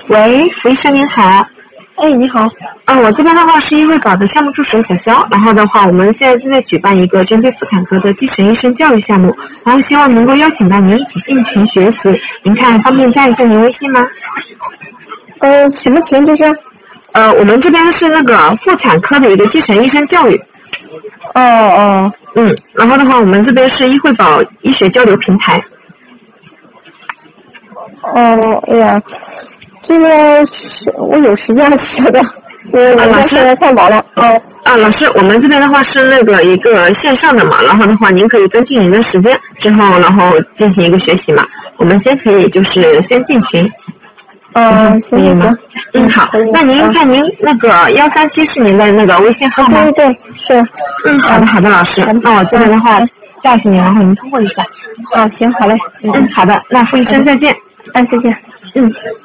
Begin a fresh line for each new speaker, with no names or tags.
喂，胡医生您好。
哎，你好。
我这边的话是医卫保的项目助手小肖，然后的话我们现在正在举办一个针对妇产科的基层医生教育项目，然后希望能够邀请到您一起进群学习，您看方便加一下您微信吗？
什么群这是？
我们这边是那个妇产科的一个基层医生教育。然后的话我们这边是医卫保医学交流平台。
哎呀，这个是我有时间学的，我现在太忙了。
老师，我们这边的话是那个一个线上的嘛，然后的话您可以根据您的时间之后，然后进行一个学习嘛。我们先可以就是先进群。可以吗？好。那您看您那个137是您的那个微信号吗？
对，是。
好的，老师。那我这边的话加一下您，然后您通过一下。
行，好嘞。
好的，那傅医生再见。
再见。